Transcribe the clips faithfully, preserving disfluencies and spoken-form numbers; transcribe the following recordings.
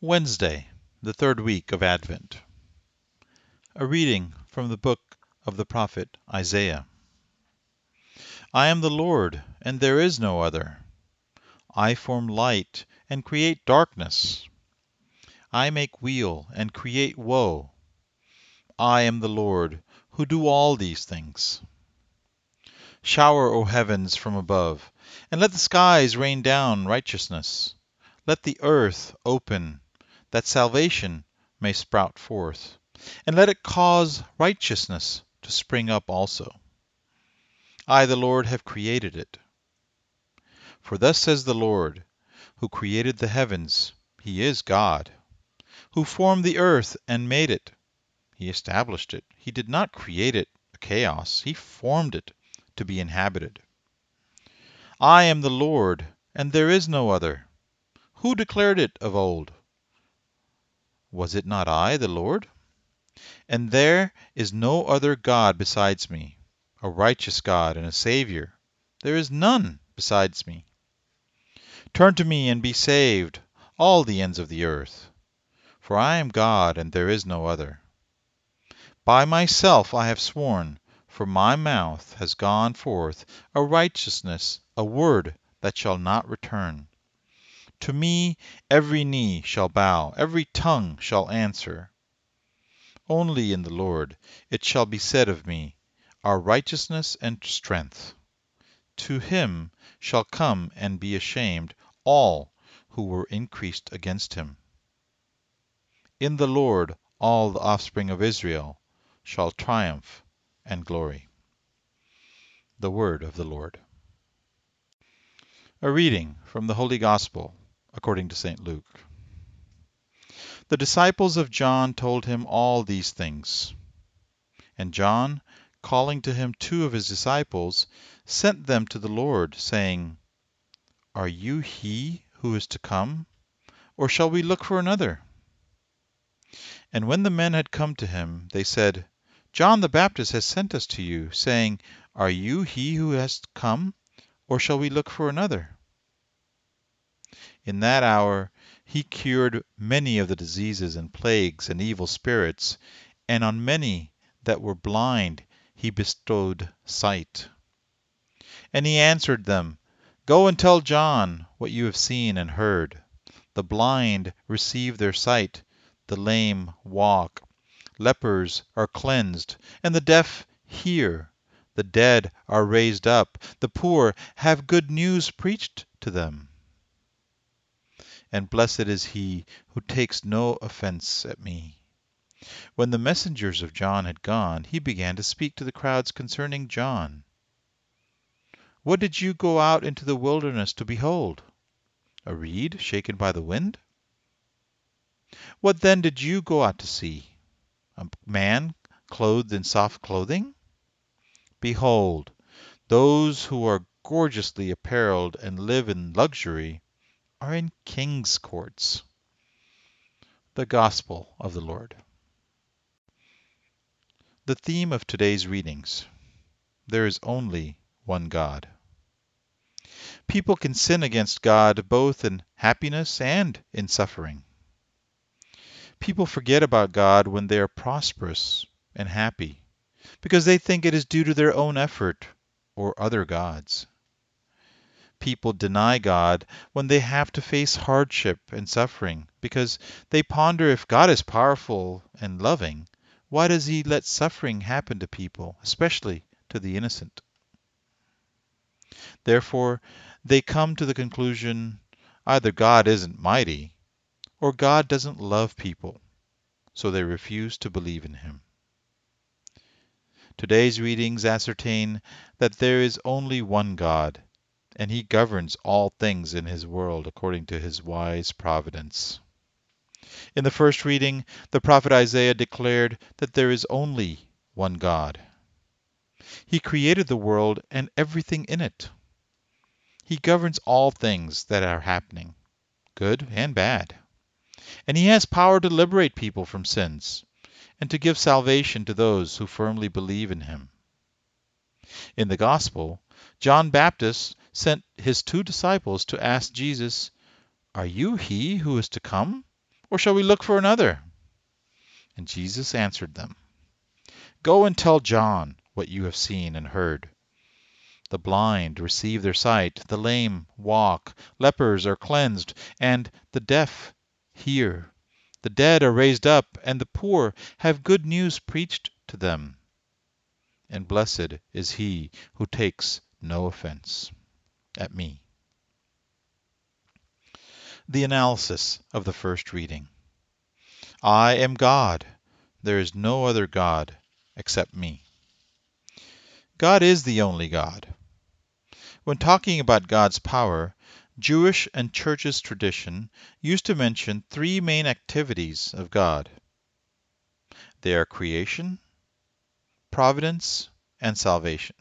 Wednesday, the third week of Advent. A reading from the book of the prophet Isaiah. I am the Lord, and there is no other. I form light and create darkness. I make weal and create woe. I am the Lord, who do all these things. Shower, O heavens, from above, and let the skies rain down righteousness. Let the earth open, that salvation may sprout forth, and let it cause righteousness to spring up also. I, the Lord, have created it. For thus says the Lord, who created the heavens, He is God, who formed the earth and made it. He established it. He did not create it a chaos. He formed it to be inhabited. I am the Lord, and there is no other. Who declared it of old? Was it not I, the Lord? And there is no other God besides me, a righteous God and a Savior. There is none besides me. Turn to me and be saved, all the ends of the earth. For I am God, and there is no other. By myself I have sworn, for my mouth has gone forth a righteousness, a word that shall not return. To me every knee shall bow, every tongue shall answer. Only in the Lord it shall be said of me, our righteousness and strength. To him shall come and be ashamed all who were increased against him. In the Lord all the offspring of Israel shall triumph and glory. The word of the Lord. A reading from the Holy Gospel according to Saint Luke. The disciples of John told him all these things. And John, calling to him two of his disciples, sent them to the Lord, saying, Are you he who is to come, or shall we look for another? And when the men had come to him, they said, John the Baptist has sent us to you, saying, Are you he who has come, or shall we look for another? In that hour he cured many of the diseases and plagues and evil spirits, and on many that were blind he bestowed sight. And he answered them, Go and tell John what you have seen and heard. The blind receive their sight, the lame walk, lepers are cleansed, and the deaf hear. The dead are raised up, the poor have good news preached to them. And blessed is he who takes no offense at me. When the messengers of John had gone, he began to speak to the crowds concerning John. What did you go out into the wilderness to behold? A reed shaken by the wind? What then did you go out to see? A man clothed in soft clothing? Behold, those who are gorgeously apparelled and live in luxury are in kings' courts. The Gospel of the Lord. The theme of today's readings: There is only one God. People can sin against God both in happiness and in suffering. People forget about God when they are prosperous and happy, because they think it is due to their own effort or other gods. People deny God when they have to face hardship and suffering, because they ponder, if God is powerful and loving, why does he let suffering happen to people, especially to the innocent? Therefore, they come to the conclusion, either God isn't mighty, or God doesn't love people, so they refuse to believe in him. Today's readings ascertain that there is only one God, and he governs all things in his world according to his wise providence. In the first reading, the prophet Isaiah declared that there is only one God. He created the world and everything in it. He governs all things that are happening, good and bad. And he has power to liberate people from sins and to give salvation to those who firmly believe in him. In the Gospel, John Baptist sent his two disciples to ask Jesus, Are you he who is to come, or shall we look for another?" And Jesus answered them, "Go and tell John what you have seen and heard. The blind receive their sight, the lame walk, lepers are cleansed, and the deaf hear. The dead are raised up, and the poor have good news preached to them. And blessed is he who takes no offense at me." The analysis of the first reading. I am God. There is no other God except me. God is the only God. When talking about God's power, Jewish and Church's tradition used to mention three main activities of God. They are creation, providence, and salvation.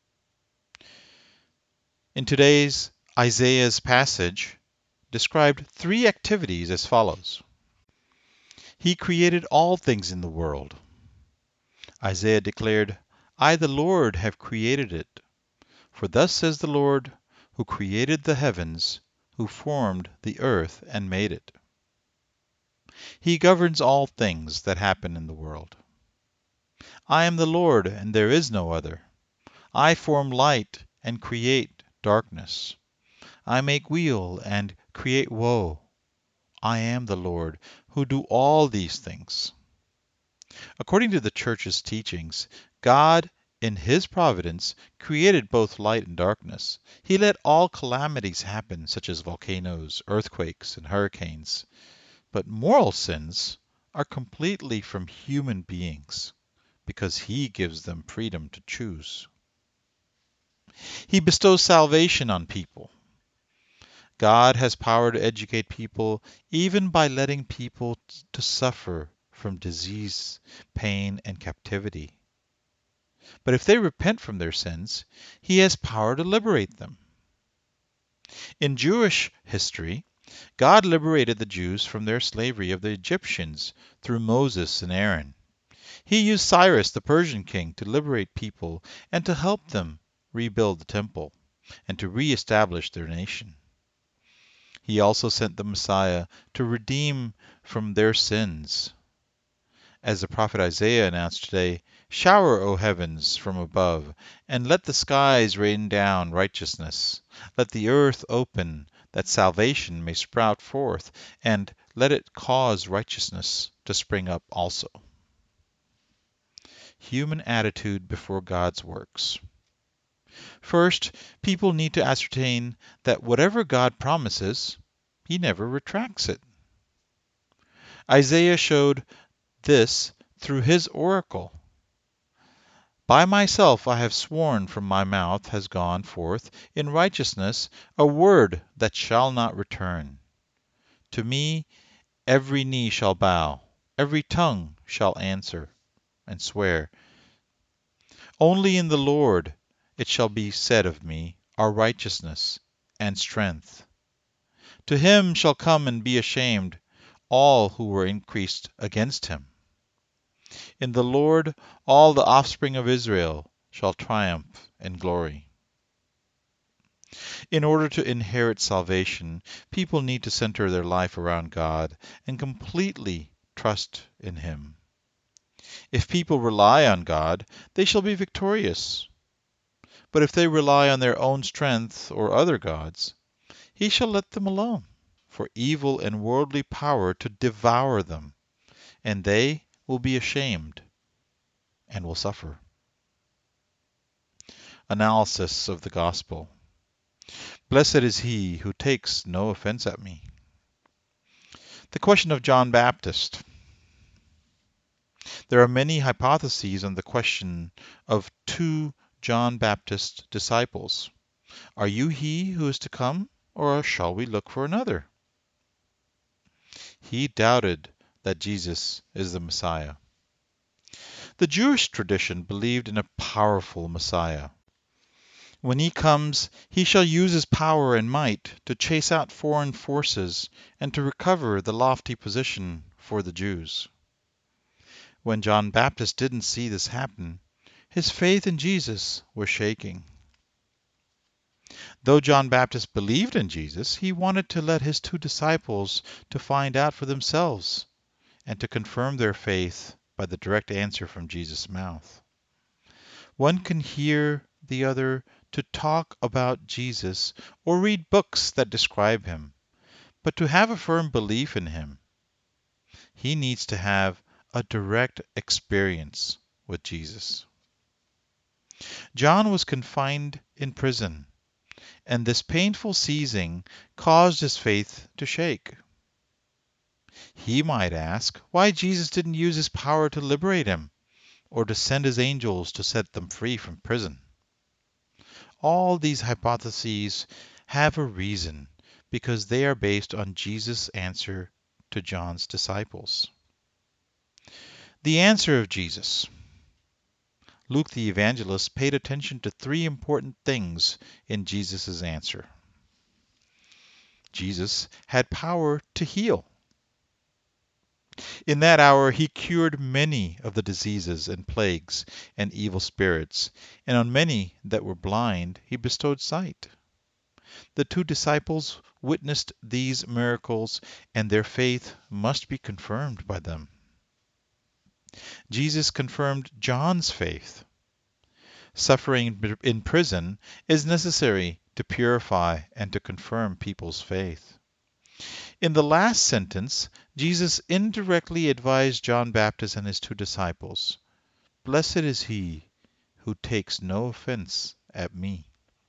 In today's Isaiah's passage, described three activities as follows. He created all things in the world. Isaiah declared, "I, the Lord, have created it. For thus says the Lord, who created the heavens, who formed the earth and made it." He governs all things that happen in the world. "I am the Lord, and there is no other. I form light and create darkness. I make weal and create woe. I am the Lord, who do all these things." According to the Church's teachings, God, in His providence, created both light and darkness. He let all calamities happen, such as volcanoes, earthquakes, and hurricanes. But moral sins are completely from human beings, because He gives them freedom to choose. He bestows salvation on people. God has power to educate people, even by letting people to suffer from disease, pain, and captivity. But if they repent from their sins, He has power to liberate them. In Jewish history, God liberated the Jews from their slavery of the Egyptians through Moses and Aaron. He used Cyrus, the Persian king, to liberate people and to help them rebuild the temple and to re-establish their nation. He also sent the Messiah to redeem from their sins. As the prophet Isaiah announced today, "Shower, O heavens, from above, and let the skies rain down righteousness. Let the earth open, that salvation may sprout forth, and let it cause righteousness to spring up also." Human attitude before God's works. First, people need to ascertain that whatever God promises, He never retracts it. Isaiah showed this through his oracle. "By myself I have sworn, from my mouth has gone forth in righteousness a word that shall not return. To me every knee shall bow, every tongue shall answer and swear. Only in the Lord it shall be said of me, are righteousness and strength. To Him shall come and be ashamed all who were increased against Him. In the Lord all the offspring of Israel shall triumph in glory." In order to inherit salvation, people need to center their life around God and completely trust in Him. If people rely on God, they shall be victorious. But if they rely on their own strength or other gods, He shall let them alone, for evil and worldly power to devour them, and they will be ashamed and will suffer. Analysis of the Gospel. Blessed is he who takes no offense at me. The question of John Baptist. There are many hypotheses on the question of two John Baptist disciples. Are you he who is to come, or shall we look for another? He doubted that Jesus is the Messiah. The Jewish tradition believed in a powerful Messiah. When He comes, He shall use His power and might to chase out foreign forces and to recover the lofty position for the Jews. When John Baptist didn't see this happen, his faith in Jesus was shaking. Though John Baptist believed in Jesus, he wanted to let his two disciples to find out for themselves and to confirm their faith by the direct answer from Jesus' mouth. One can hear the other to talk about Jesus or read books that describe him, but to have a firm belief in him, he needs to have a direct experience with Jesus. John was confined in prison, and this painful seizing caused his faith to shake. He might ask why Jesus didn't use his power to liberate him, or to send his angels to set them free from prison. All these hypotheses have a reason, because they are based on Jesus' answer to John's disciples. The answer of Jesus. Luke the evangelist paid attention to three important things in Jesus' answer. Jesus had power to heal. In that hour he cured many of the diseases and plagues and evil spirits, and on many that were blind he bestowed sight. The two disciples witnessed these miracles, and their faith must be confirmed by them. Jesus confirmed John's faith. Suffering in prison is necessary to purify and to confirm people's faith. In the last sentence, Jesus indirectly advised John Baptist and his two disciples, "Blessed is he who takes no offense at me."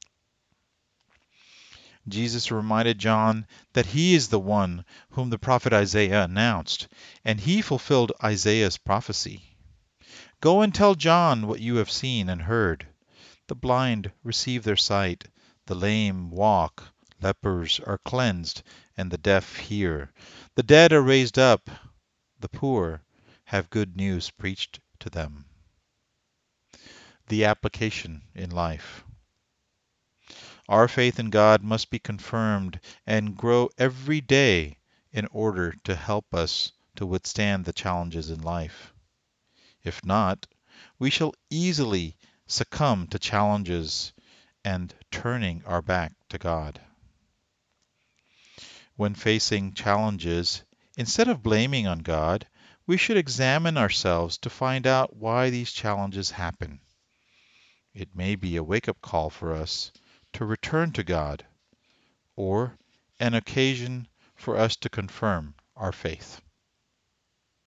Jesus reminded John that he is the one whom the prophet Isaiah announced, and he fulfilled Isaiah's prophecy. "Go and tell John what you have seen and heard. The blind receive their sight, the lame walk, lepers are cleansed, and the deaf hear. The dead are raised up, the poor have good news preached to them." The application in life. Our faith in God must be confirmed and grow every day in order to help us to withstand the challenges in life. If not, we shall easily succumb to challenges and turning our back to God. When facing challenges, instead of blaming on God, we should examine ourselves to find out why these challenges happen. It may be a wake-up call for us to return to God, or an occasion for us to confirm our faith.